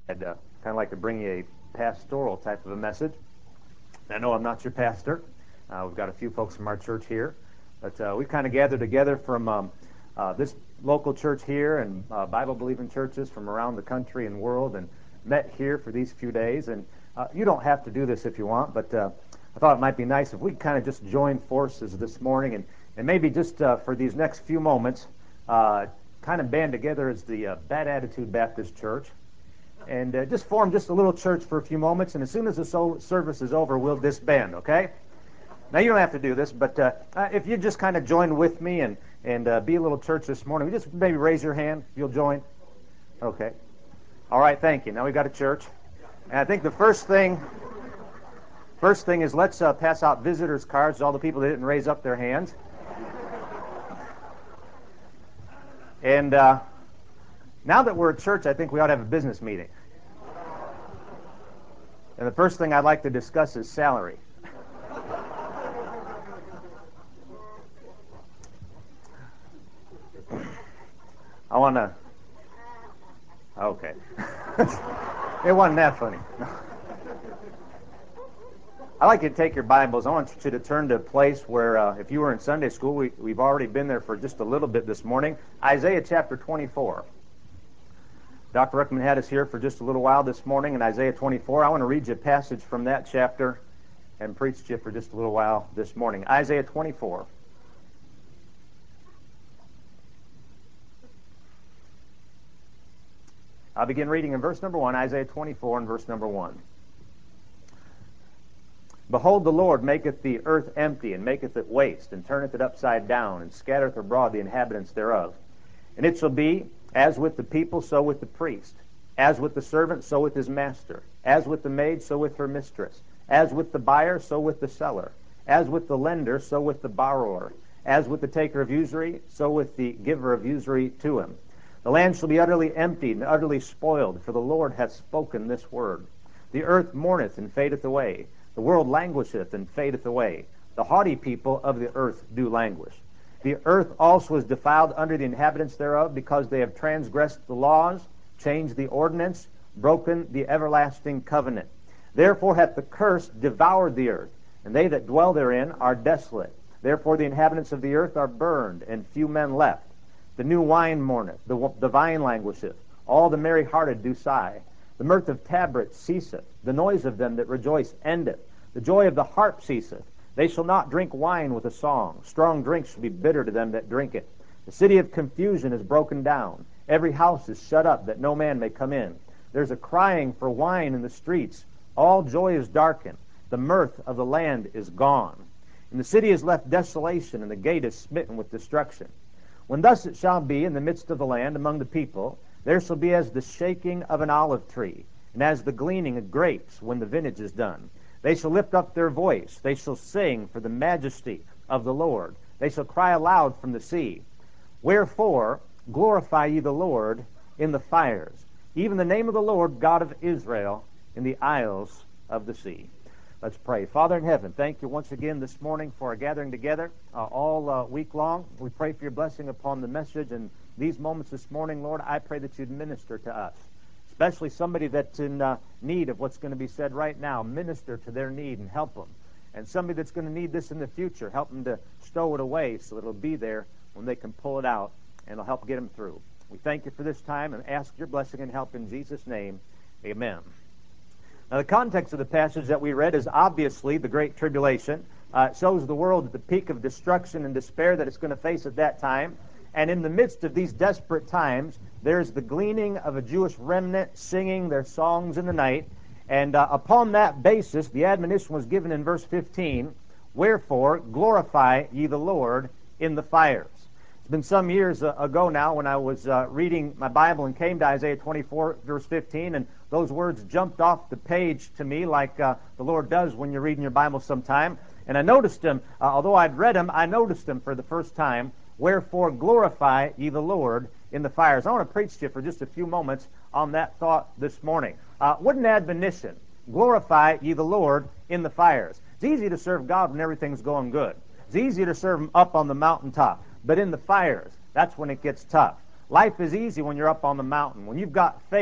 I'd kind of like to bring you a pastoral type of a message. I know I'm not your pastor. We've got a few folks from our church here, but we kind of gathered together from this local church here and Bible-believing churches from around the country and world and met here for these few days. And you don't have to do this if you want, but I thought it might be nice if we kind of just join forces this morning and maybe just for these next few moments kind of band together as the Bad Attitude Baptist Church and just form just a little church for a few moments, and as soon as the service is over, we'll disband, okay? Now, you don't have to do this, but if you just kind of join with me and be a little church this morning, just maybe raise your hand if you'll join. Okay. All right, thank you. Now we've got a church. And I think the first thing is let's pass out visitors' cards to all the people that didn't raise up their hands. And now that we're at church, I think we ought to have a business meeting. And the first thing I'd like to discuss is salary. I want to... Okay. It wasn't that funny. I'd like you to take your Bibles. I want you to turn to a place where, if you were in Sunday school, we've already been there for just a little bit this morning. Isaiah chapter 24. Dr. Ruckman had us here for just a little while this morning in Isaiah 24. I want to read you a passage from that chapter and preach to you for just a little while this morning. Isaiah 24. I'll begin reading in verse number 1, Isaiah 24 and verse number 1. Behold, the Lord maketh the earth empty, and maketh it waste, and turneth it upside down, and scattereth abroad the inhabitants thereof. And it shall be, as with the people, so with the priest. As with the servant, so with his master. As with the maid, so with her mistress. As with the buyer, so with the seller. As with the lender, so with the borrower. As with the taker of usury, so with the giver of usury to him. The land shall be utterly emptied and utterly spoiled, for the Lord hath spoken this word. The earth mourneth and fadeth away. The world languisheth and fadeth away. The haughty people of the earth do languish. The earth also is defiled under the inhabitants thereof, because they have transgressed the laws, changed the ordinance, broken the everlasting covenant. Therefore hath the curse devoured the earth, and they that dwell therein are desolate. Therefore the inhabitants of the earth are burned, and few men left. The new wine mourneth, the vine languisheth, all the merry-hearted do sigh. The mirth of tabrets ceaseth, the noise of them that rejoice endeth. The joy of the harp ceaseth. They shall not drink wine with a song. Strong drink shall be bitter to them that drink it. The city of confusion is broken down. Every house is shut up, that no man may come in. There's a crying for wine in the streets. All joy is darkened. The mirth of the land is gone. And the city is left desolation, and the gate is smitten with destruction. When thus it shall be in the midst of the land among the people, there shall be as the shaking of an olive tree, and as the gleaning of grapes when the vintage is done. They shall lift up their voice. They shall sing for the majesty of the Lord. They shall cry aloud from the sea. Wherefore glorify ye the Lord in the fires, even the name of the Lord God of Israel in the isles of the sea. Let's pray. Father in heaven, thank you once again this morning for our gathering together all week long. We pray for your blessing upon the message and these moments this morning, Lord. I pray that you'd minister to us, especially somebody that's in need of what's going to be said right now. Minister to their need and help them. And somebody that's going to need this in the future, help them to stow it away so it'll be there when they can pull it out, and it'll help get them through. We thank you for this time and ask your blessing and help in Jesus' name. Amen. Now, the context of the passage that we read is obviously the Great Tribulation. It shows the world at the peak of destruction and despair that it's going to face at that time. And in the midst of these desperate times, there's the gleaning of a Jewish remnant singing their songs in the night. And upon that basis, the admonition was given in verse 15, Wherefore glorify ye the Lord in the fires. It's been some years ago now when I was reading my Bible and came to Isaiah 24, verse 15, and those words jumped off the page to me like the Lord does when you're reading your Bible sometime. And I noticed them, although I'd read them, I noticed them for the first time. Wherefore glorify ye the Lord in the fires. I want to preach to you for just a few moments on that thought this morning. What an admonition. Glorify ye the Lord in the fires. It's easy to serve God when everything's going good. It's easy to serve Him up on the mountaintop. But in the fires, that's when it gets tough. Life is easy when you're up on the mountain. When you've got faith,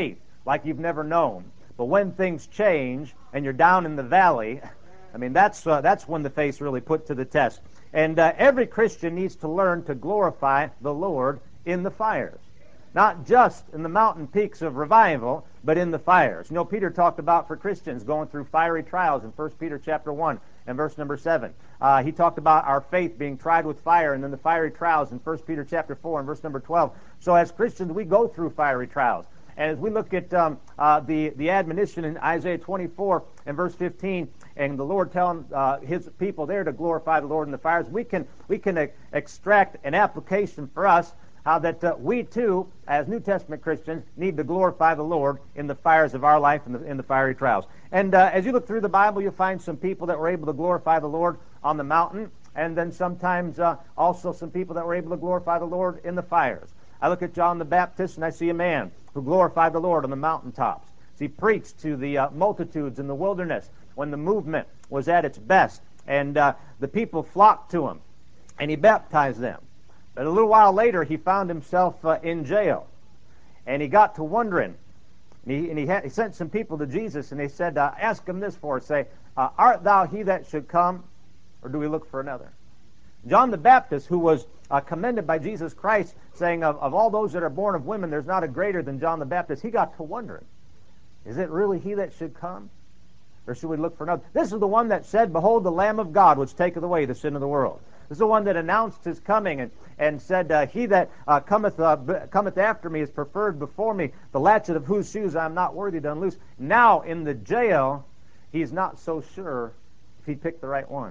like you've never known. But when things change and you're down in the valley, I mean, that's when the faith's really put to the test. And every Christian needs to learn to glorify the Lord in the fires. Not just in the mountain peaks of revival, but in the fires. You know, Peter talked about for Christians going through fiery trials in 1 Peter chapter 1 and verse number 7. He talked about our faith being tried with fire and then the fiery trials in 1 Peter chapter 4 and verse number 12. So as Christians, we go through fiery trials. And as we look at the admonition in Isaiah 24 and verse 15, and the Lord telling His people there to glorify the Lord in the fires, we can extract an application for us how that we too, as New Testament Christians, need to glorify the Lord in the fires of our life and in the fiery trials. And as you look through the Bible, you'll find some people that were able to glorify the Lord on the mountain, and then sometimes also some people that were able to glorify the Lord in the fires. I look at John the Baptist, and I see a man who glorified the Lord on the mountaintops. He preached to the multitudes in the wilderness when the movement was at its best, and the people flocked to him, and he baptized them. But a little while later, he found himself in jail, and he got to wondering. And he sent some people to Jesus, and they said, ask him this for us, say, art thou he that should come, or do we look for another? John the Baptist, who was commended by Jesus Christ, saying of all those that are born of women, there's not a greater than John the Baptist, he got to wondering, is it really he that should come, or should we look for another? This is the one that said, behold, the Lamb of God, which taketh away the sin of the world. This is the one that announced his coming and said, he that cometh after me is preferred before me, the latchet of whose shoes I am not worthy to unloose. Now in the jail, he's not so sure if he picked the right one.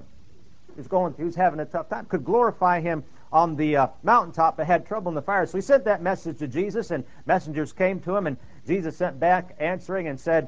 He was having a tough time. Could glorify him on the mountaintop, but had trouble in the fire. So he sent that message to Jesus, and messengers came to him, and Jesus sent back answering and said,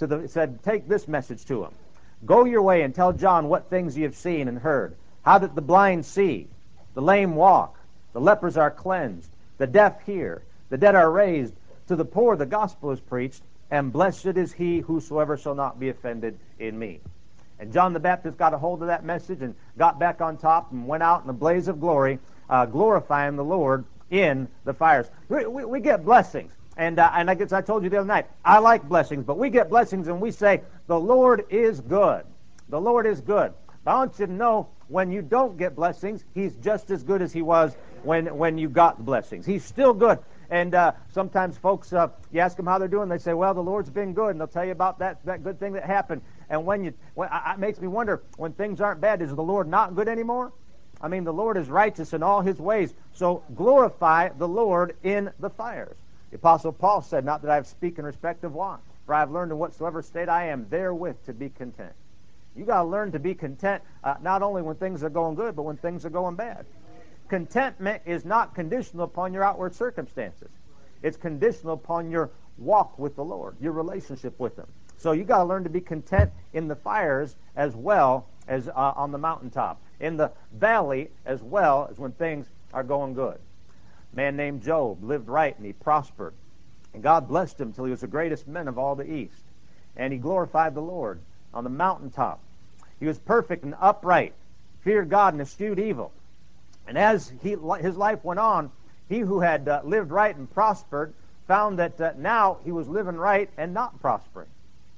take this message to him. Go your way and tell John what things you have seen and heard. How that the blind see, the lame walk, the lepers are cleansed, the deaf hear, the dead are raised, to the poor the gospel is preached, and blessed is he whosoever shall not be offended in me. And John the Baptist got a hold of that message and got back on top and went out in a blaze of glory, glorifying the Lord in the fires. We get blessings. And I guess I told you the other night, I like blessings, but we get blessings and we say, the Lord is good. The Lord is good. But I want you to know, when you don't get blessings, He's just as good as He was when you got blessings. He's still good. And sometimes folks, you ask them how they're doing, they say, well, the Lord's been good, and they'll tell you about that good thing that happened. And it makes me wonder, when things aren't bad, is the Lord not good anymore? I mean, the Lord is righteous in all His ways. So glorify the Lord in the fires. The Apostle Paul said, not that I have speak in respect of want, for I have learned in whatsoever state I am therewith to be content. You got to learn to be content, not only when things are going good, but when things are going bad. Contentment is not conditional upon your outward circumstances. It's conditional upon your walk with the Lord, your relationship with Him. So you got to learn to be content in the fires as well as on the mountaintop, in the valley as well as when things are going good. A man named Job lived right and he prospered. And God blessed him till he was the greatest man of all the East. And he glorified the Lord on the mountaintop. He was perfect and upright, feared God and eschewed evil. And as his life went on, he who had lived right and prospered found that now he was living right and not prospering.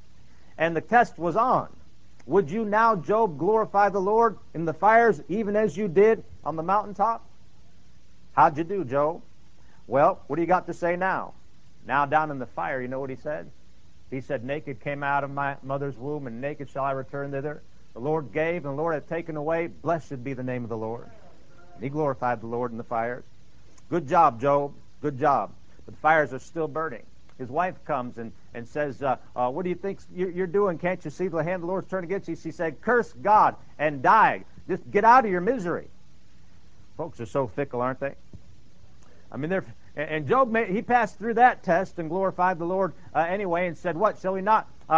And the test was on. Would you now, Job, glorify the Lord in the fires even as you did on the mountaintop? How'd you do, Job? Well, what do you got to say now? Now down in the fire, you know what he said? He said, naked came out of my mother's womb, and naked shall I return thither. The Lord gave, and the Lord hath taken away. Blessed be the name of the Lord. And he glorified the Lord in the fires. Good job, Job. Good job. But the fires are still burning. His wife comes and says, what do you think you're doing? Can't you see the hand of the Lord's turned against you? She said, curse God and die. Just get out of your misery. Folks are so fickle, aren't they? I mean, and Job, he passed through that test and glorified the Lord anyway and said, what, shall we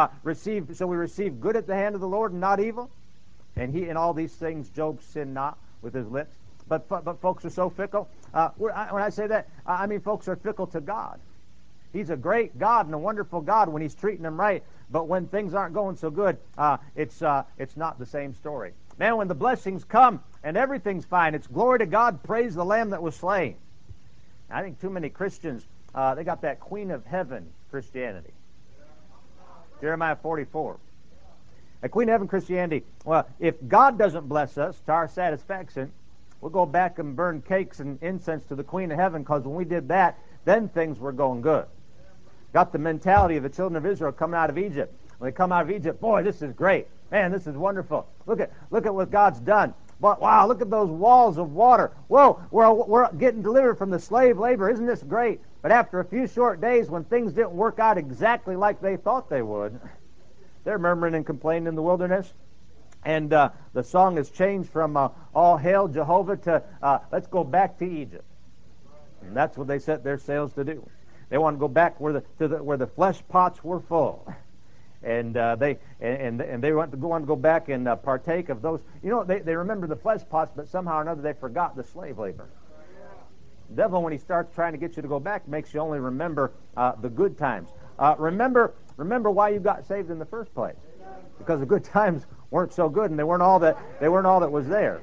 receive good at the hand of the Lord and not evil? And in all these things, Job sinned not with his lips. But folks are so fickle. When I say that, I mean folks are fickle to God. He's a great God and a wonderful God when He's treating them right. But when things aren't going so good, it's not the same story. Man, when the blessings come and everything's fine, it's glory to God, praise the Lamb that was slain. I think too many Christians, they got that Queen of Heaven Christianity. Jeremiah 44. At Queen Heaven Christianity, well, if God doesn't bless us to our satisfaction, we'll go back and burn cakes and incense to the Queen of Heaven, because when we did that, then things were going good. Got the mentality of the children of Israel coming out of Egypt. When they come out of Egypt, boy, this is great. Man, this is wonderful. Look at what God's done. But wow, look at those walls of water. Whoa, we're getting delivered from the slave labor. Isn't this great? But after a few short days, when things didn't work out exactly like they thought they would, they're murmuring and complaining in the wilderness. And the song has changed from all hail Jehovah to let's go back to Egypt. And that's what they set their sails to do. They want to go back where the flesh pots were full. And they want to go back and partake of those. You know, they remember the flesh pots, but somehow or another they forgot the slave labor. The devil, when he starts trying to get you to go back, makes you only remember the good times. Remember why you got saved in the first place, because the good times weren't so good, and they weren't all that was there.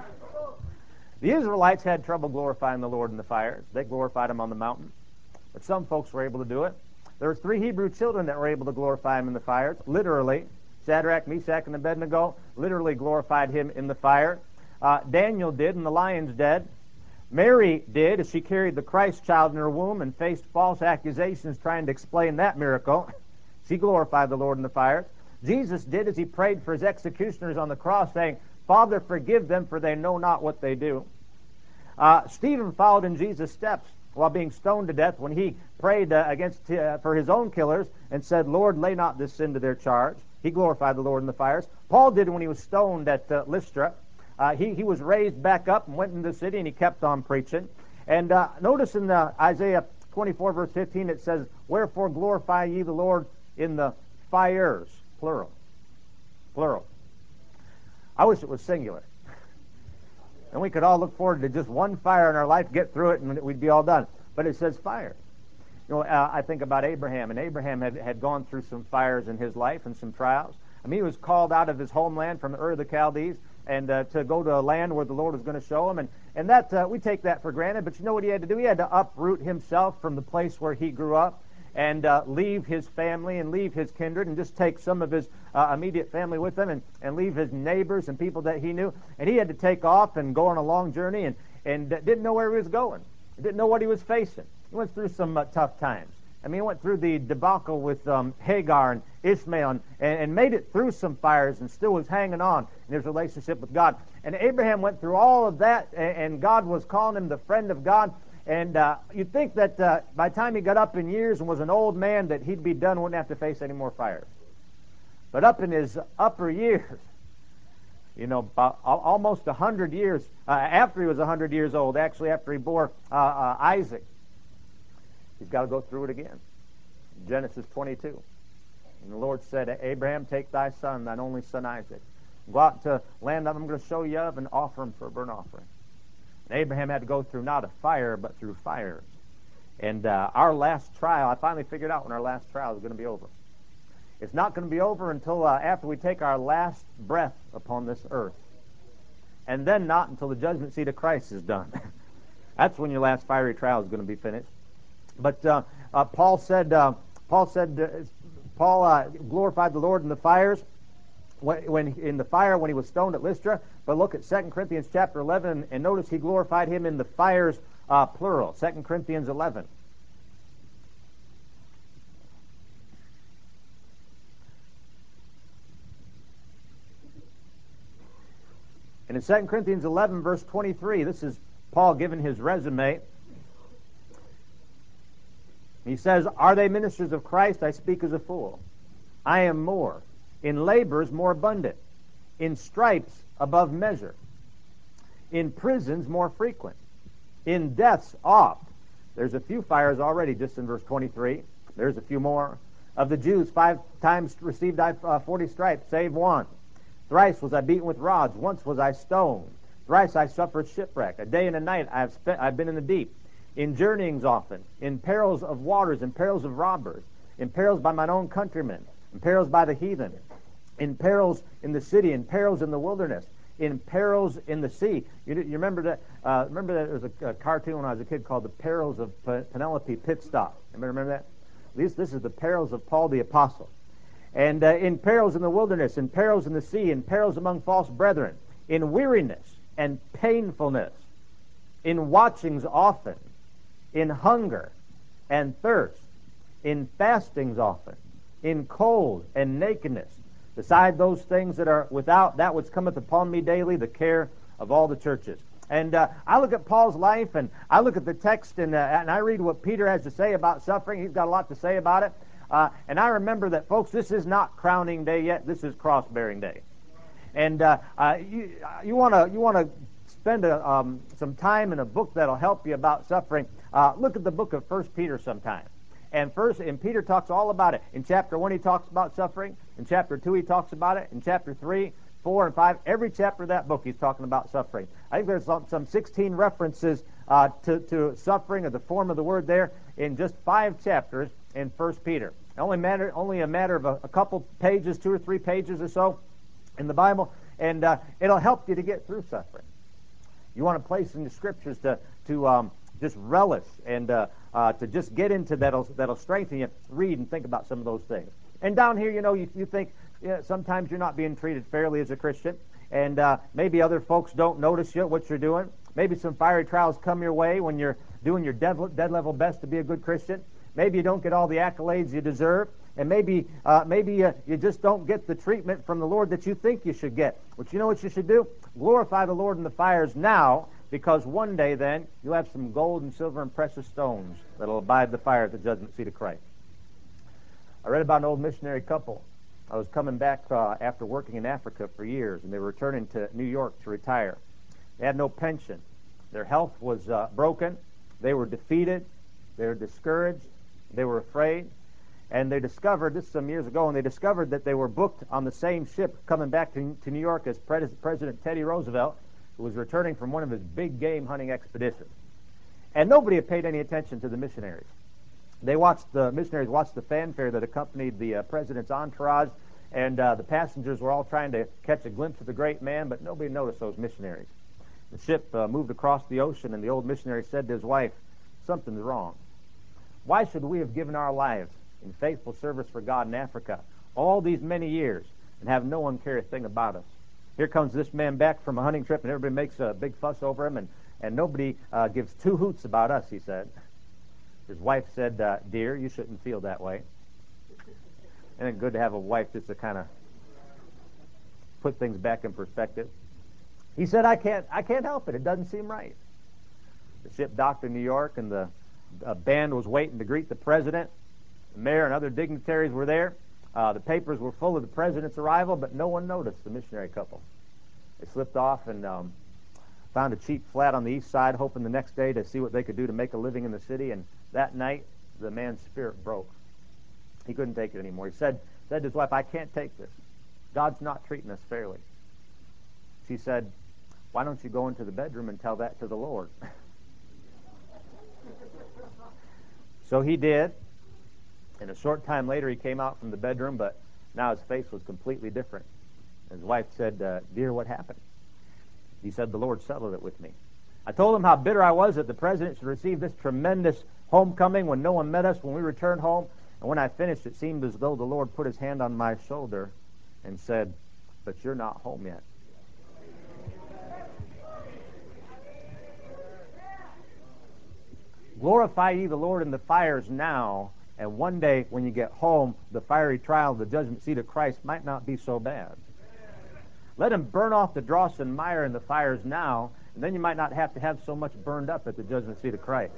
The Israelites had trouble glorifying the Lord in the fires. They glorified Him on the mountain, but some folks were able to do it. There were 3 Hebrew children that were able to glorify Him in the fires. Literally, Shadrach, Meshach, and Abednego literally glorified Him in the fire. Daniel did in the lion's den. Mary did as she carried the Christ child in her womb and faced false accusations trying to explain that miracle. She glorified the Lord in the fires. Jesus did as He prayed for His executioners on the cross, saying, Father, forgive them, for they know not what they do. Stephen followed in Jesus' steps while being stoned to death when he prayed for his own killers and said, Lord, lay not this sin to their charge. He glorified the Lord in the fires. Paul did when he was stoned at Lystra. He was raised back up and went into the city, and he kept on preaching. And notice in Isaiah 24, verse 15, it says, Wherefore glorify ye the Lord in the fires, plural. Plural. I wish it was singular. And we could all look forward to just one fire in our life, get through it, and we'd be all done. But it says fire. You know, I think about Abraham, and Abraham had gone through some fires in his life and some trials. I mean, he was called out of his homeland from Ur of the Chaldees and to go to a land where the Lord was going to show him. And that we take that for granted, but you know what he had to do? He had to uproot himself from the place where he grew up and leave his family and leave his kindred and just take some of his immediate family with him and leave his neighbors and people that he knew. And he had to take off and go on a long journey and didn't know where he was going. Didn't know what he was facing. He went through some tough times. I mean, he went through the debacle with Hagar and Ishmael and made it through some fires and still was hanging on in his relationship with God. And Abraham went through all of that, and God was calling him the friend of God. And you'd think that by the time he got up in years and was an old man, that he'd be done, wouldn't have to face any more fires. But up in his upper years, you know, almost 100 years, after he was 100 years old, actually after he bore Isaac, he's got to go through it again. Genesis 22. And the Lord said, Abraham, take thy son, thine only son Isaac. Go out to land that I'm going to show you of and offer him for a burnt offering. And Abraham had to go through not a fire, but through fires. And our last trial, I finally figured out when our last trial is going to be over. It's not going to be over until after we take our last breath upon this earth. And then not until the judgment seat of Christ is done. That's when your last fiery trial is going to be finished. But Paul glorified the Lord in the fires, when in the fire when he was stoned at Lystra. But look at 2 Corinthians chapter 11, and notice he glorified him in the fires, plural. 2 Corinthians 11. And in 2 Corinthians 11, verse 23, this is Paul giving his resume. He says, Are they ministers of Christ? I speak as a fool. I am more. In labors more abundant. In stripes above measure. In prisons more frequent. In deaths oft. There's a few fires already just in verse 23. There's a few more. Of the Jews 5 times received I 40 stripes, save one. Thrice was I beaten with rods. Once was I stoned. Thrice I suffered shipwreck. A day and a night I've been in the deep. In journeyings often, in perils of waters, in perils of robbers, in perils by mine own countrymen, in perils by the heathen, in perils in the city, in perils in the wilderness, in perils in the sea. You remember that? Remember that there was a cartoon when I was a kid called The Perils of Penelope Pitstop. Anybody remember that? At least this is the perils of Paul the Apostle. and in perils in the wilderness, in perils in the sea, in perils among false brethren, in weariness and painfulness, in watchings often, in hunger and thirst, in fastings often, in cold and nakedness, beside those things that are without, that which cometh upon me daily, the care of all the churches. And I look at Paul's life, and I look at the text, and I read what Peter has to say about suffering. He's got a lot to say about it. And I remember that, folks, this is not crowning day yet. This is cross-bearing day. And you want to spend some time in a book that'll help you about suffering. Look at the book of 1 Peter sometime. And Peter talks all about it. In chapter 1, he talks about suffering. In chapter 2, he talks about it. In chapter 3, 4, and 5, every chapter of that book, he's talking about suffering. I think there's some 16 references to suffering, or the form of the word there, in just 5 chapters in 1 Peter. Only a matter of a couple pages, 2 or 3 pages or so in the Bible, and it'll help you to get through suffering. You want a place in the Scriptures to just relish and to just get into that'll strengthen you. Read and think about some of those things. And down here, you think sometimes you're not being treated fairly as a Christian, and maybe other folks don't notice what you're doing. Maybe some fiery trials come your way when you're doing your dead level best to be a good Christian. Maybe you don't get all the accolades you deserve, and maybe you just don't get the treatment from the Lord that you think you should get. But you know what you should do? Glorify the Lord in the fires now, because one day then you'll have some gold and silver and precious stones that'll abide the fire at the judgment seat of Christ. I read about an old missionary couple. I was coming back after working in Africa for years, and they were returning to New York to retire. They had no pension. Their health was broken. They were defeated. They were discouraged. They were afraid. And they discovered, this some years ago, and they discovered that they were booked on the same ship coming back to New York as President Teddy Roosevelt, who was returning from one of his big game hunting expeditions. And nobody had paid any attention to the missionaries. The missionaries watched the fanfare that accompanied the president's entourage, and the passengers were all trying to catch a glimpse of the great man, but nobody noticed those missionaries. The ship moved across the ocean, and the old missionary said to his wife, "Something's wrong. Why should we have given our lives in faithful service for God in Africa all these many years and have no one care a thing about us? Here comes this man back from a hunting trip, and everybody makes a big fuss over him, and nobody gives 2 hoots about us," he said. His wife said, "Dear, you shouldn't feel that way." Isn't it good to have a wife just to kind of put things back in perspective? He said, I can't help it. It doesn't seem right." The ship docked in New York, and the band was waiting to greet the president. The mayor and other dignitaries were there. The papers were full of the president's arrival, but no one noticed the missionary couple. They slipped off and found a cheap flat on the east side, hoping the next day to see what they could do to make a living in the city. And that night, the man's spirit broke. He couldn't take it anymore. He said to his wife, "I can't take this. God's not treating us fairly." She said, "Why don't you go into the bedroom and tell that to the Lord?" So he did. And a short time later, he came out from the bedroom, but now his face was completely different. His wife said, "Dear, what happened?" He said, "The Lord settled it with me. I told him how bitter I was that the president should receive this tremendous homecoming when no one met us when we returned home. And when I finished, it seemed as though the Lord put his hand on my shoulder and said, 'But you're not home yet.'" Glorify ye the Lord in the fires now, and one day when you get home, the fiery trial of the judgment seat of Christ might not be so bad. Let him burn off the dross and mire in the fires now, and then you might not have to have so much burned up at the judgment seat of Christ.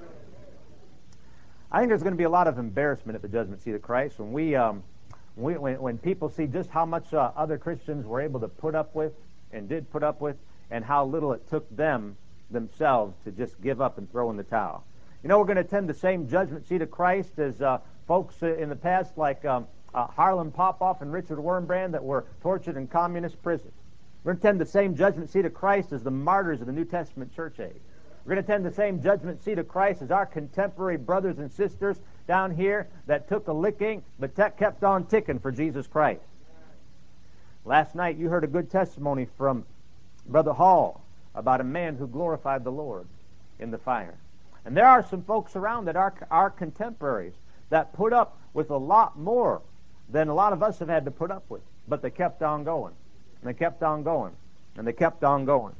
I think there's going to be a lot of embarrassment at the judgment seat of Christ when people see just how much other Christians were able to put up with and did put up with, and how little it took themselves to just give up and throw in the towel. We're going to attend the same judgment seat of Christ as folks in the past like Harlan Popoff and Richard Wurmbrand that were tortured in communist prisons. We're going to attend the same judgment seat of Christ as the martyrs of the New Testament church age. We're going to attend the same judgment seat of Christ as our contemporary brothers and sisters down here that took a licking but kept on ticking for Jesus Christ. Last night you heard a good testimony from Brother Hall about a man who glorified the Lord in the fire. And there are some folks around that are our contemporaries that put up with a lot more than a lot of us have had to put up with. But they kept on going, and they kept on going, and they kept on going.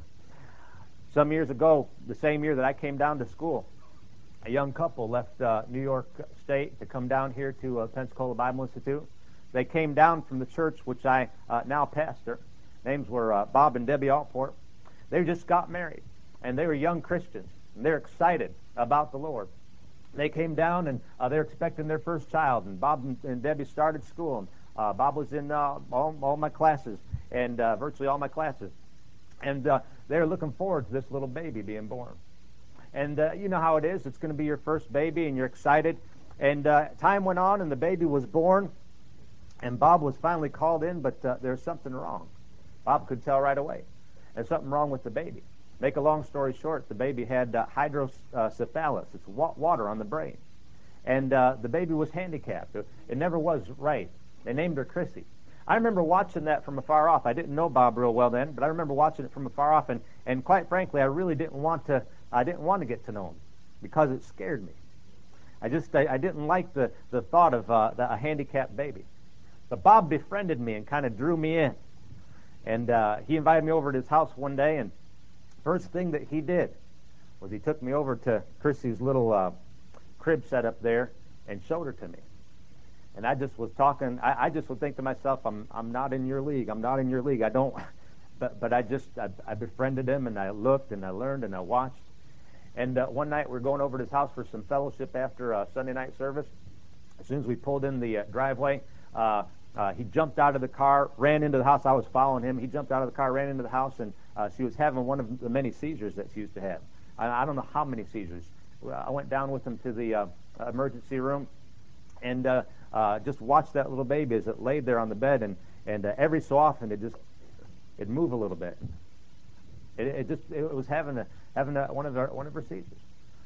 Some years ago, the same year that I came down to school, a young couple left New York State to come down here to Pensacola Bible Institute. They came down from the church which I now pastor. Names were Bob and Debbie Altport. They just got married, and they were young Christians, and they're excited about the Lord. They came down, and they're expecting their first child, and Bob and Debbie started school, and Bob was in all my classes, and virtually all my classes. And they're looking forward to this little baby being born. And you know how it is. It's going to be your first baby, and you're excited. And time went on, and the baby was born, and Bob was finally called in, but there's something wrong. Bob could tell right away. There's something wrong with the baby. Make a long story short, the baby had hydrocephalus. It's water on the brain. And the baby was handicapped. It never was right. They named her Chrissy. I remember watching that from afar off. I didn't know Bob real well then, but I remember watching it from afar off, and quite frankly, I really didn't want to get to know him because it scared me. I didn't like the thought of a handicapped baby. But Bob befriended me and kind of drew me in. And he invited me over to his house one day, and first thing that he did was he took me over to Chrissy's little crib set up there and showed her to me. And I just was talking. I just would think to myself, I'm not in your league. I'm not in your league. I don't. But I befriended him, and I looked and I learned and I watched. And one night we were going over to his house for some fellowship after Sunday night service. As soon as we pulled in the driveway, he jumped out of the car, ran into the house. I was following him. He jumped out of the car, ran into the house, and she was having one of the many seizures that she used to have. I don't know how many seizures. I went down with him to the emergency room and just watched that little baby as it laid there on the bed, and every so often it'd move a little bit. It was having one of her seizures.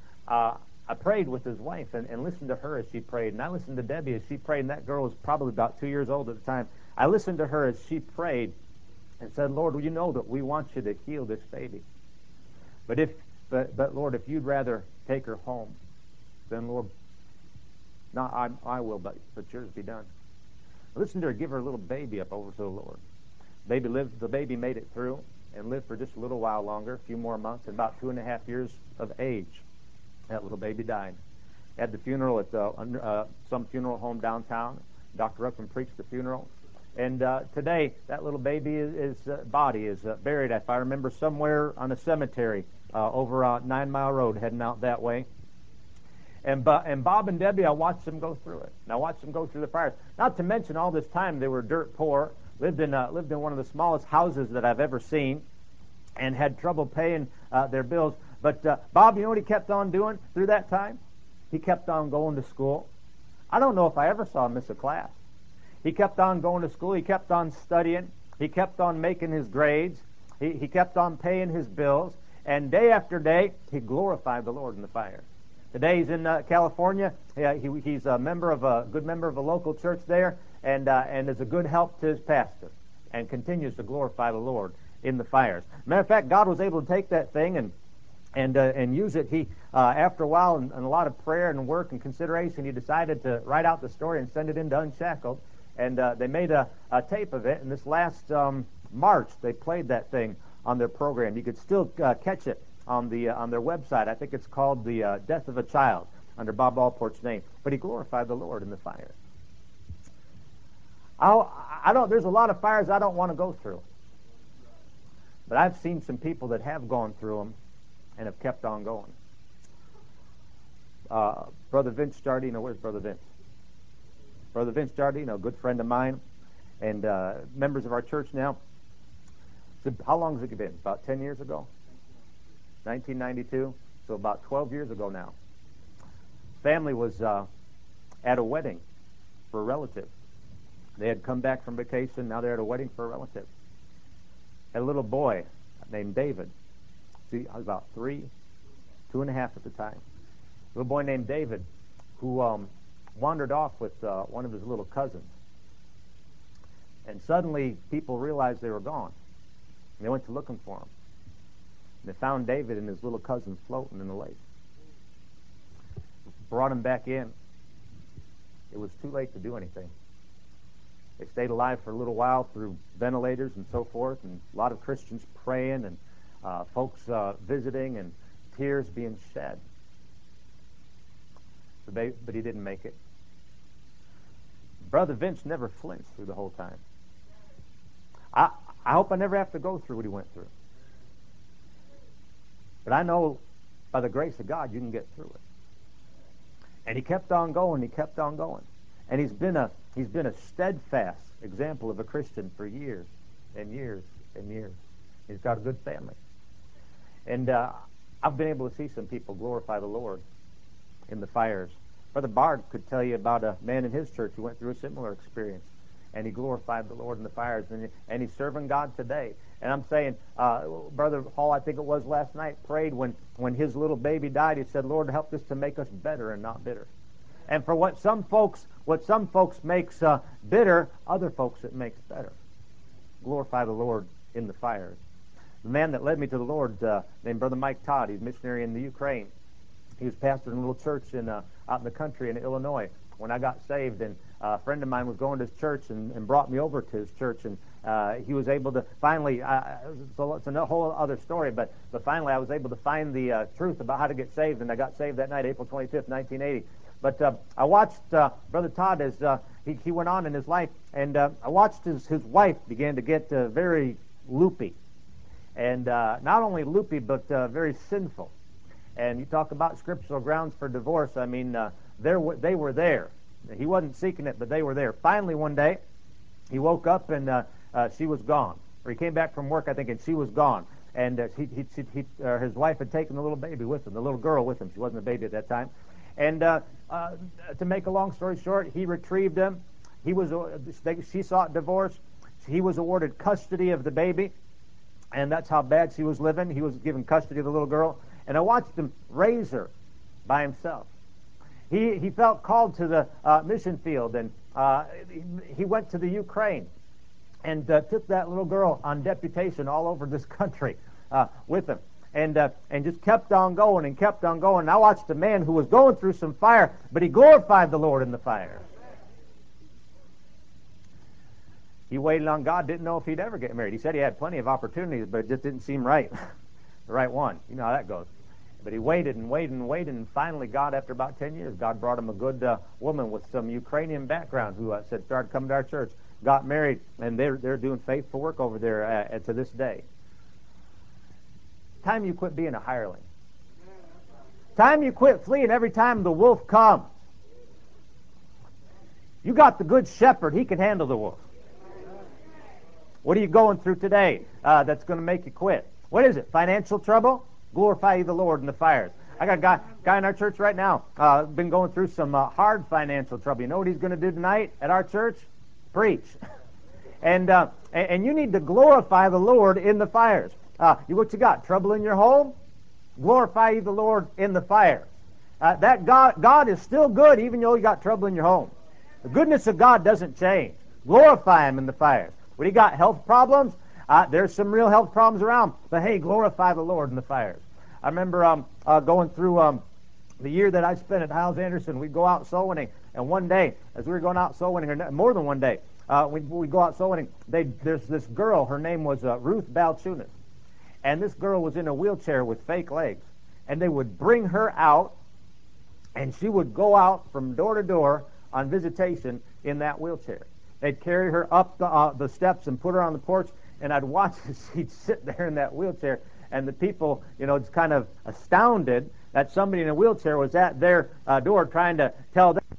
I prayed with his wife and listened to her as she prayed, and I listened to Debbie as she prayed, and that girl was probably about 2 years old at the time. I listened to her as she prayed and said, Lord, you know that we want you to heal this baby. But Lord, if you'd rather take her home, then Lord, I will, but yours be done. I listened to her give her little baby up over to the Lord. The baby made it through and lived for just a little while longer, a few more months, and about 2.5 years of age. That little baby died. Had the funeral at some funeral home downtown. Dr. Ruckman preached the funeral. And today, that little baby's body is buried, if I remember, somewhere on a cemetery over 9 Mile Road, heading out that way. And Bob and Debbie, I watched them go through it. And I watched them go through the fires. Not to mention, all this time they were dirt poor, lived in one of the smallest houses that I've ever seen, and had trouble paying their bills. But Bob, you know what he kept on doing through that time? He kept on going to school. I don't know if I ever saw him miss a class. He kept on going to school. He kept on studying. He kept on making his grades. He kept on paying his bills. And day after day, he glorified the Lord in the fire. Today he's in California. He's a good member of a local church there, and is a good help to his pastor, and continues to glorify the Lord in the fires. Matter of fact, God was able to take that thing and use it. He, after a while, and a lot of prayer and work and consideration, he decided to write out the story and send it into Unshackled. And they made a tape of it. And this last March, they played that thing on their program. You could still catch it on their website. I think it's called The Death of a Child, under Bob Allport's name. But he glorified the Lord in the fire. There's a lot of fires I don't want to go through. But I've seen some people that have gone through them and have kept on going. Brother Vince Jardino, where's Brother Vince? Brother Vince Jardino, a good friend of mine, and members of our church now. So how long has it been? About 10 years ago? 1992? So about 12 years ago now. Family was at a wedding for a relative. They had come back from vacation. Now they're at a wedding for a relative. Had a little boy named David. See, I was about 3, 2.5 at the time. A little boy named David who wandered off with one of his little cousins. And suddenly people realized they were gone. And they went to looking for him. And they found David and his little cousin floating in the lake. Brought him back in. It was too late to do anything. They stayed alive for a little while through ventilators and so forth, and a lot of Christians praying and folks visiting and tears being shed. But he didn't make it. Brother Vince never flinched through the whole time. I hope I never have to go through what he went through. But I know by the grace of God you can get through it. And he kept on going, he kept on going. And he's been a steadfast example of a Christian for years and years and years. He's got a good family. And I've been able to see some people glorify the Lord in the fires. Brother Bard could tell you about a man in his church who went through a similar experience. And he glorified the Lord in the fires. And he's serving God today. And I'm saying, Brother Hall, I think it was last night, prayed when his little baby died. He said, Lord, help this to make us better and not bitter. And for what some folks makes bitter, other folks it makes better. Glorify the Lord in the fires. The man that led me to the Lord, named Brother Mike Todd, he's a missionary in the Ukraine. He was pastoring a little church out in the country in Illinois when I got saved. And a friend of mine was going to his church and brought me over to his church. And he was able to finally, so it's a whole other story, but finally I was able to find the truth about how to get saved. And I got saved that night, April 25th, 1980. But I watched Brother Todd as he went on in his life, and I watched his wife began to get very loopy. And not only loopy, but very sinful. And you talk about scriptural grounds for divorce. I mean, they were there. He wasn't seeking it, but they were there. Finally, one day, he woke up and she was gone. Or he came back from work, I think, and she was gone. And his wife had taken the little baby with him, the little girl with him. She wasn't a baby at that time. And to make a long story short, he retrieved him. She sought divorce. He was awarded custody of the baby. And that's how bad she was living. He was given custody of the little girl. And I watched him raise her by himself. He felt called to the mission field, and he went to the Ukraine and took that little girl on deputation all over this country with him. And just kept on going and kept on going. And I watched a man who was going through some fire, but he glorified the Lord in the fire. He waited on God, didn't know if he'd ever get married. He said he had plenty of opportunities, but it just didn't seem right. The right one. You know how that goes. But he waited and waited and waited, and finally God, after about 10 years, God brought him a good woman with some Ukrainian background who started coming to our church, got married, and they're doing faithful work over there to this day. Time you quit being a hireling. Time you quit fleeing every time the wolf comes. You got the good shepherd. He can handle the wolf. What are you going through today that's going to make you quit? What is it? Financial trouble? Glorify the Lord in the fires. I got a guy in our church right now, been going through some hard financial trouble. You know what he's going to do tonight at our church? Preach. And you need to glorify the Lord in the fires. What you got? Trouble in your home? Glorify the Lord in the fires. That God is still good even though you got trouble in your home. The goodness of God doesn't change. Glorify Him in the fires. When you got health problems, there's some real health problems around, but hey, glorify the Lord in the fires. I remember going through the year that I spent at Hiles Anderson. We'd go out soul winning, and one day, as we were going out soul winning, or more than one day, we'd go out soul winning. There's this girl, her name was Ruth Balchunas, and this girl was in a wheelchair with fake legs, and they would bring her out, and she would go out from door to door on visitation in that wheelchair. They'd carry her up the steps and put her on the porch, and I'd watch as she'd sit there in that wheelchair, and the people, just kind of astounded that somebody in a wheelchair was at their door trying to tell them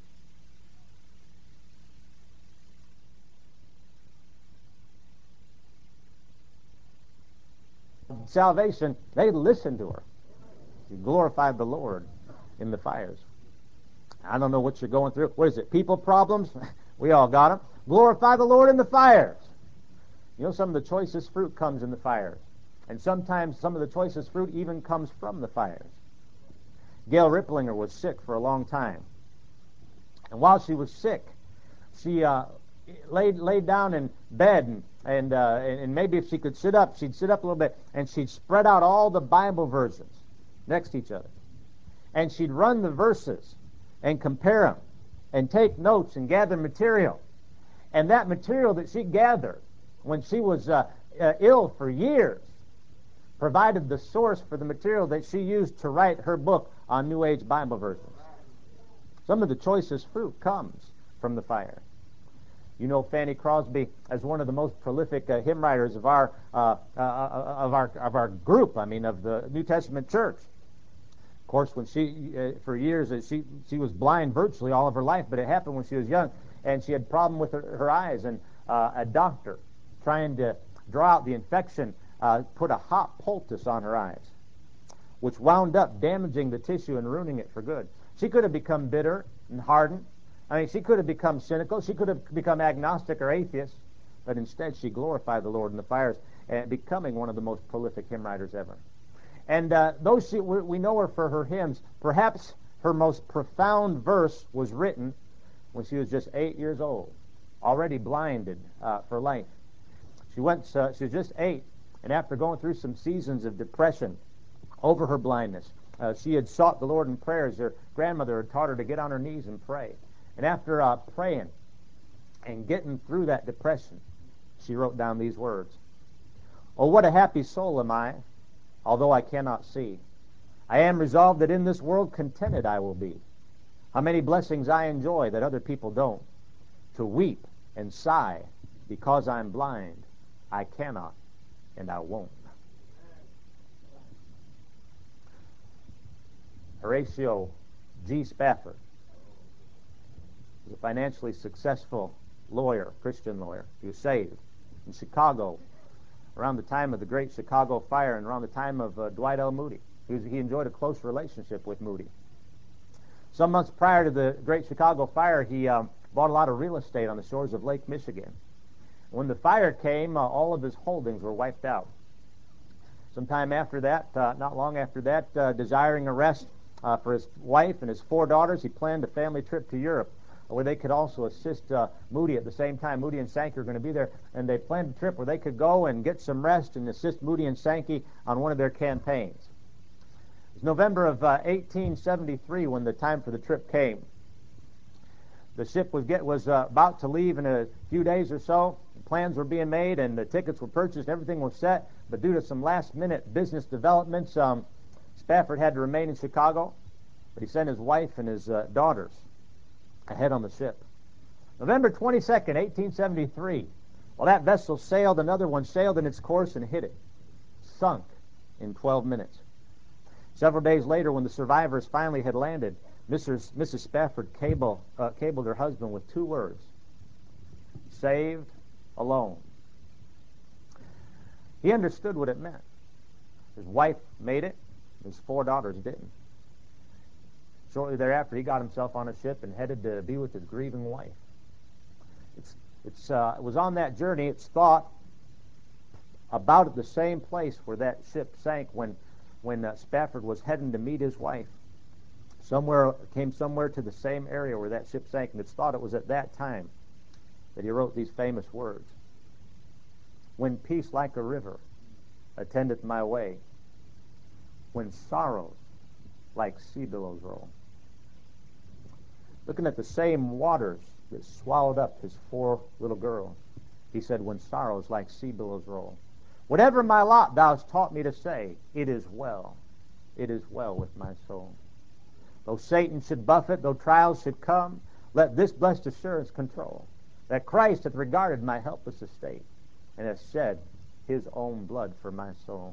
salvation. They'd listen to her. She glorified the Lord in the fires. I don't know what you're going through. What is it? People problems? We all got them. Glorify the Lord in the fires. Some of the choicest fruit comes in the fires. And sometimes some of the choicest fruit even comes from the fires. Gail Ripplinger was sick for a long time. And while she was sick, she laid down in bed, and maybe if she could sit up, she'd sit up a little bit, and she'd spread out all the Bible verses next to each other. And she'd run the verses and compare them and take notes and gather material. And that material that she gathered when she was ill for years provided the source for the material that she used to write her book on New Age Bible verses. Some of the choicest fruit comes from the fire. You know Fanny Crosby as one of the most prolific hymn writers of our group. I mean, of the New Testament church. Of course, when she for years she was blind virtually all of her life, but it happened when she was young, and she had problem with her eyes, and a doctor trying to draw out the infection put a hot poultice on her eyes, which wound up damaging the tissue and ruining it for good. She could have become bitter and hardened. I mean, she could have become cynical. She could have become agnostic or atheist, but instead she glorified the Lord in the fires and becoming one of the most prolific hymn writers ever. And we know her for her hymns. Perhaps her most profound verse was written when she was just 8 years old, already blinded for life. She was just 8, and after going through some seasons of depression over her blindness, she had sought the Lord in prayers. Her grandmother had taught her to get on her knees and pray. And after praying and getting through that depression, she wrote down these words. Oh, what a happy soul am I, although I cannot see. I am resolved that in this world contented I will be. How many blessings I enjoy that other people don't. To weep and sigh because I'm blind, I cannot and I won't. Horatio G. Spafford was a financially successful lawyer, Christian lawyer. He was saved in Chicago around the time of the Great Chicago Fire and around the time of Dwight L. Moody. He enjoyed a close relationship with Moody. Some months prior to the Great Chicago Fire, he bought a lot of real estate on the shores of Lake Michigan. When the fire came, all of his holdings were wiped out. Sometime after that, not long after that, desiring a rest for his wife and his 4 daughters, he planned a family trip to Europe where they could also assist Moody at the same time. Moody and Sankey are going to be there, and they planned a trip where they could go and get some rest and assist Moody and Sankey on one of their campaigns. It was November of 1873 when the time for the trip came. The ship was about to leave in a few days or so. Plans were being made, and the tickets were purchased. Everything was set, but due to some last-minute business developments, Spafford had to remain in Chicago, but he sent his wife and his daughters ahead on the ship. November 22nd, 1873, while that vessel sailed, another one sailed in its course and hit it. Sunk in 12 minutes. Several days later, when the survivors finally had landed, Mrs. Spafford cabled her husband with 2 words: saved alone. He understood what it meant. His wife made it, his 4 daughters didn't. Shortly thereafter, he got himself on a ship and headed to be with his grieving wife. It was on that journey, it's thought, about at the same place where that ship sank when Spafford was heading to meet his wife. Came somewhere to the same area where that ship sank, and it's thought it was at that time that he wrote these famous words. When peace like a river attendeth my way, when sorrows like sea billows roll. Looking at the same waters that swallowed up his 4 little girls, he said, when sorrows like sea billows roll. Whatever my lot thou hast taught me to say, it is well with my soul. Though Satan should buffet, though trials should come, let this blessed assurance control, that Christ hath regarded my helpless estate, and hath shed his own blood for my soul.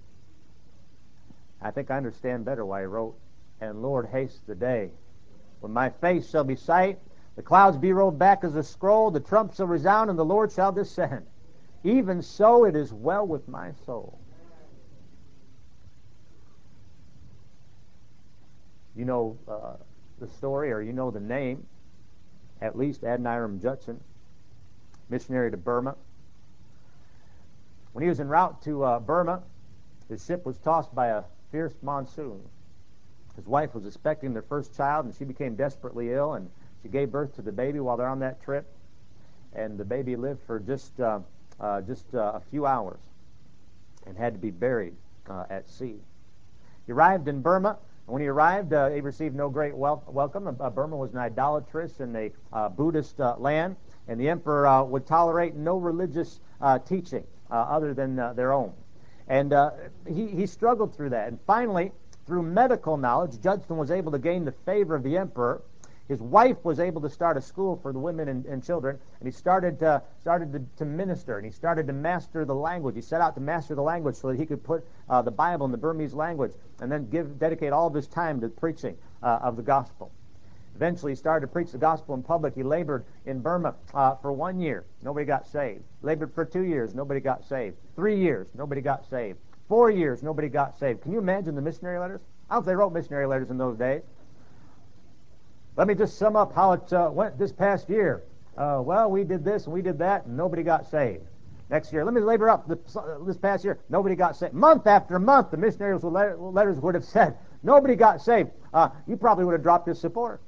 I think I understand better why he wrote, and Lord, haste the day when my face shall be sight, the clouds be rolled back as a scroll, the trump shall resound, and the Lord shall descend. Even so it is well with my soul. You know the story, or you know the name, at least, Adoniram Judson, missionary to Burma. When he was en route to Burma, his ship was tossed by a fierce monsoon. His wife was expecting their first child, and she became desperately ill, and she gave birth to the baby while they're on that trip. And the baby lived for just a few hours and had to be buried at sea. He arrived in Burma. And when he arrived, he received no great welcome. Burma was an idolatrous and a Buddhist land. And the emperor would tolerate no religious teaching other than their own. And he struggled through that. And finally, through medical knowledge, Judson was able to gain the favor of the emperor. His wife was able to start a school for the women and children, and he started to minister, and he started to master the language. He set out to master the language so that he could put the Bible in the Burmese language, and then dedicate all of his time to preaching of the gospel. Eventually, he started to preach the gospel in public. He labored in Burma for 1 year. Nobody got saved. Labored for 2 years. Nobody got saved. 3 years. Nobody got saved. 4 years. Nobody got saved. Can you imagine the missionary letters? I don't know if they wrote missionary letters in those days. Let me just sum up how it went this past year. Well, we did this and we did that, and nobody got saved. Next year, let me labor up this past year. Nobody got saved. Month after month, the missionaries' letters would have said, nobody got saved. You probably would have dropped his support.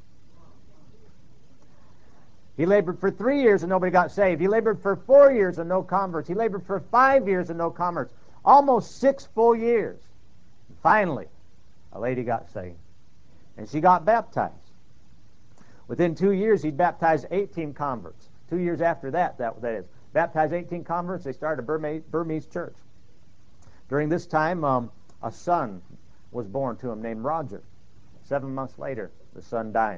He labored for 3 years and nobody got saved. He labored for 4 years and no converts. He labored for 5 years and no converts. Almost 6 full years. And finally, a lady got saved. And she got baptized. Within 2 years, he baptized 18 converts. 2 years after that is. Baptized 18 converts. They started a Burmese church. During this time, a son was born to him named Roger. 7 months later, the son died.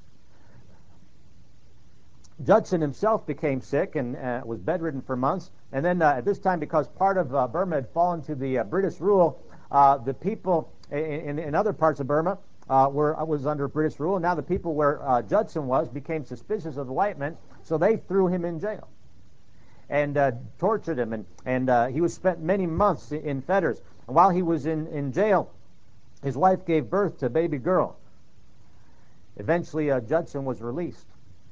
Judson himself became sick and was bedridden for months. And then at this time, because part of Burma had fallen to the British rule, the people in other parts of Burma was under British rule. And now the people where Judson was became suspicious of the white men, so they threw him in jail and tortured him. And he was spent many months in fetters. And while he was in jail, his wife gave birth to a baby girl. Eventually, Judson was released.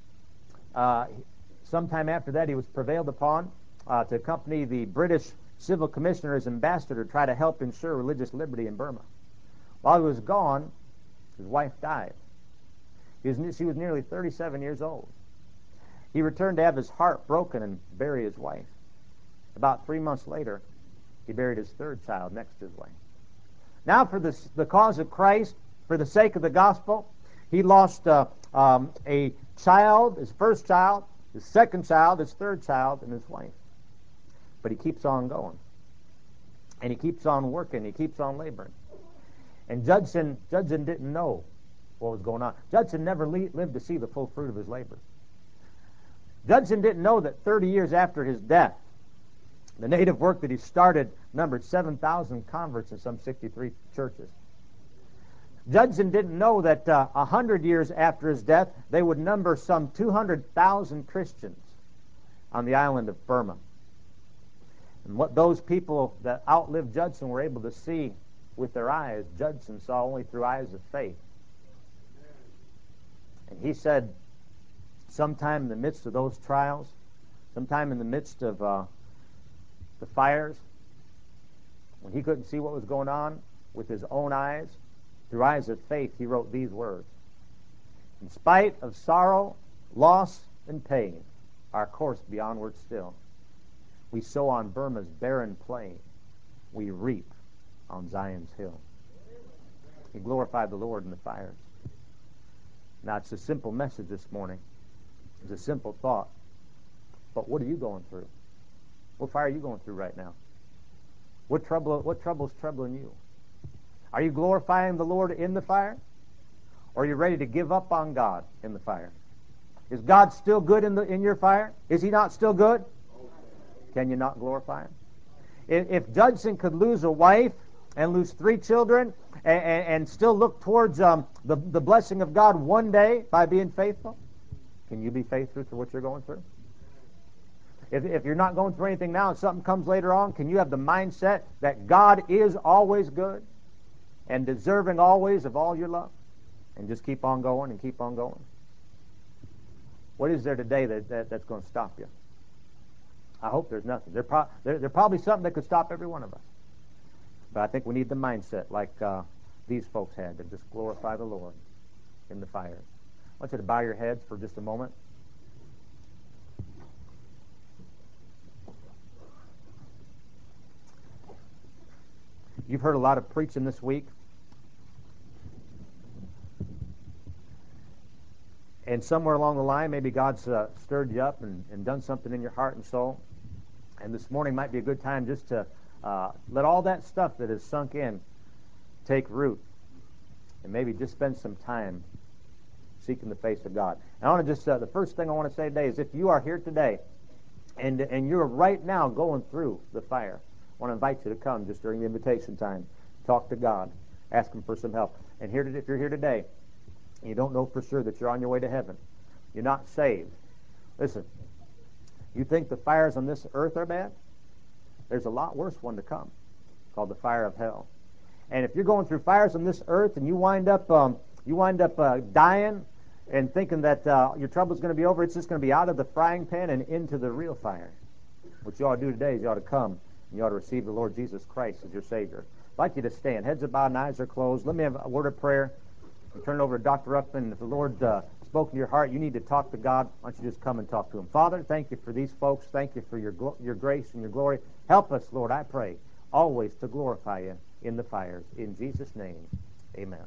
Sometime after that, he was prevailed upon to accompany the British civil commissioner as ambassador to try to help ensure religious liberty in Burma. While he was gone, his wife died. She was nearly 37 years old. He returned to have his heart broken and bury his wife. About 3 months later, he buried his third child next to his wife. Now, for the cause of Christ, for the sake of the gospel, he lost a child, his first child, his second child, his third child, and his wife. But he keeps on going. And he keeps on working. He keeps on laboring. And Judson didn't know what was going on. Judson never lived to see the full fruit of his labor. Judson didn't know that 30 years after his death, the native work that he started numbered 7,000 converts in some 63 churches. Judson didn't know that 100 years after his death, they would number some 200,000 Christians on the island of Burma. And what those people that outlived Judson were able to see with their eyes, Judson saw only through eyes of faith. And he said, sometime in the midst of those trials, sometime in the midst of the fires, when he couldn't see what was going on with his own eyes, through eyes of faith, he wrote these words: in spite of sorrow, loss, and pain, our course be onward still. We sow on Burma's barren plain, we reap on Zion's hill. He glorified the Lord in the fires. Now, it's a simple message this morning. It's a simple thought. But what are you going through? What fire are you going through right now? What trouble is troubling you? Are you glorifying the Lord in the fire? Or are you ready to give up on God in the fire? Is God still good in your fire? Is He not still good? Can you not glorify Him? If Judson could lose a wife and lose 3 children and still look towards the blessing of God one day by being faithful, can you be faithful through what you're going through? If you're not going through anything now and something comes later on, can you have the mindset that God is always good and deserving always of all your love? And just keep on going and keep on going. What is there today that's going to stop you? I hope there's nothing. There's probably something that could stop every one of us. But I think we need the mindset like these folks had to just glorify the Lord in the fire. I want you to bow your heads for just a moment. You've heard a lot of preaching this week. and somewhere along the line, maybe God's stirred you up and done something in your heart and soul. And this morning might be a good time just to let all that stuff that has sunk in take root, and maybe just spend some time seeking the face of God. And I want to just, the first thing I want to say today is if you are here today and you're right now going through the fire, I want to invite you to come just during the invitation time. Talk to God. Ask Him for some help. And if you're here today, and you don't know for sure that you're on your way to heaven, you're not saved. Listen, you think the fires on this earth are bad? There's a lot worse one to come, called the fire of hell. And if you're going through fires on this earth and you wind up dying and thinking that your trouble's going to be over, it's just going to be out of the frying pan and into the real fire. What you ought to do today is you ought to come and you ought to receive the Lord Jesus Christ as your Savior. I'd like you to stand. Heads are bowed and eyes are closed. Let me have a word of prayer. And turn it over to Dr. Ruckman. If the Lord spoke to your heart, you need to talk to God. Why don't you just come and talk to Him? Father, thank you for these folks. Thank you for your grace and your glory. Help us, Lord, I pray, always to glorify you in the fires. In Jesus' name, amen.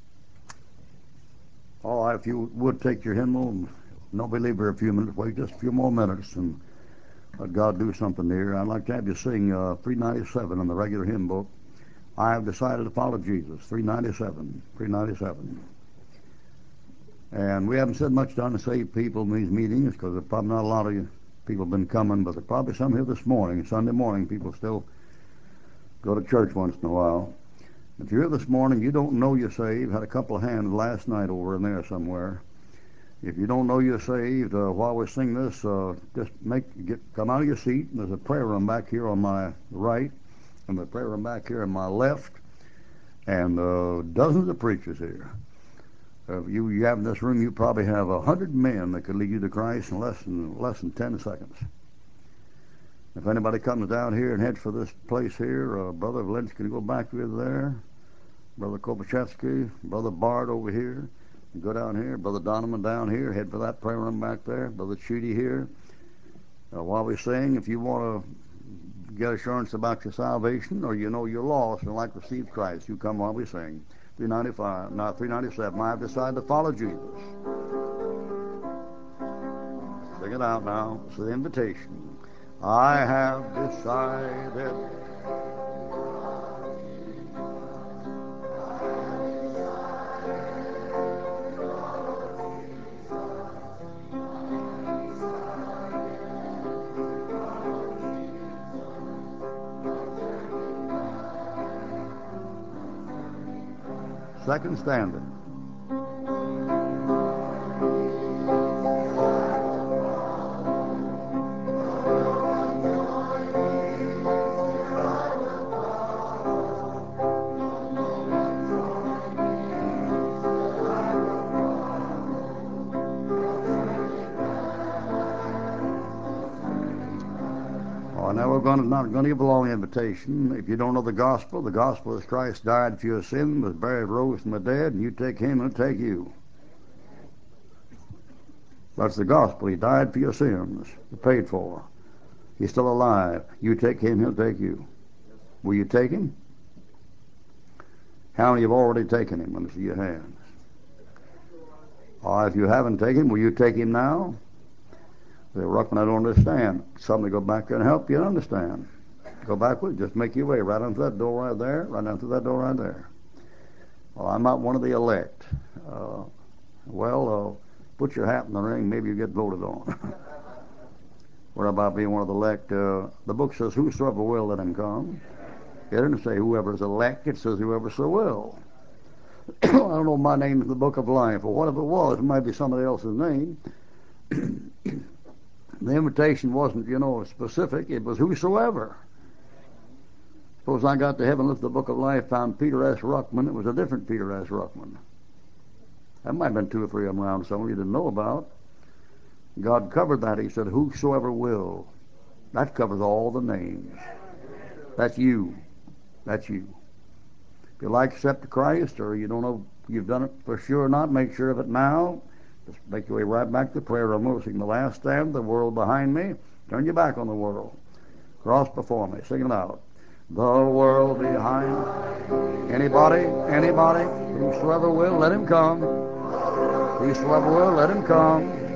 All right, if you would take your hymnal and nobody leave here a few minutes, wait just a few more minutes and let God do something here. I'd like to have you sing 397 in the regular hymn book. I have decided to follow Jesus, 397, 397. And we haven't said much done to save people in these meetings because there's probably not a lot of you people have been coming, but there's probably some here this morning. Sunday morning, people still go to church once in a while. If you're here this morning, you don't know you're saved. Had a couple of hands last night over in there somewhere. If you don't know you're saved, while we sing this, just come out of your seat. There's a prayer room back here on my right, and the prayer room back here on my left, and dozens of preachers here. You have in this room, you probably have 100 men that could lead you to Christ in less than 10 seconds. If anybody comes down here and heads for this place here, Brother Valencia can go back over there, Brother Kopachevsky, Brother Bard over here, go down here, Brother Donovan down here, head for that prayer room back there, Brother Chudy here. While we sing, if you want to get assurance about your salvation, or you know you're lost and like to receive Christ, you come while we sing. 395, not 397. I have decided to follow Jesus. Sing it out now. It's the invitation. I have decided. Second stanza. Now we're not going to give a long invitation. If you don't know the gospel is Christ died for your sin, was buried, rose from the dead, and you take Him and He'll take you. That's the gospel. He died for your sins. You're paid for. He's still alive. You take Him, He'll take you. Will you take Him? How many have already taken Him? Let me see your hands. If you haven't taken Him, will you take Him now? Say, Ruckman, I don't understand. Somebody go back there and help you understand. Go back with, just make your way right onto that door right there, right onto that door right there. Well, I'm not one of the elect. Put your hat in the ring, maybe you get voted on. What about being one of the elect? The book says, whosoever will, let him come. It didn't say whoever's elect, it says whoever so will. I don't know my name in the book of life, or what if it was, it might be somebody else's name. The invitation wasn't, specific. It was whosoever. Suppose I got to heaven, looked at the book of life, found Peter S. Ruckman. It was a different Peter S. Ruckman. That might have been 2 or 3 of them around somewhere you didn't know about. God covered that. He said, whosoever will. That covers all the names. That's you. That's you. If you like to accept Christ, or you don't know if you've done it for sure or not, make sure of it now. Just make your way right back to the prayer room. We'll sing the last stand, the world behind me. Turn your back on the world. Cross before me. Sing it out. The world behind me. Anybody? Whosoever will, let him come. Peace, love, world, let him come.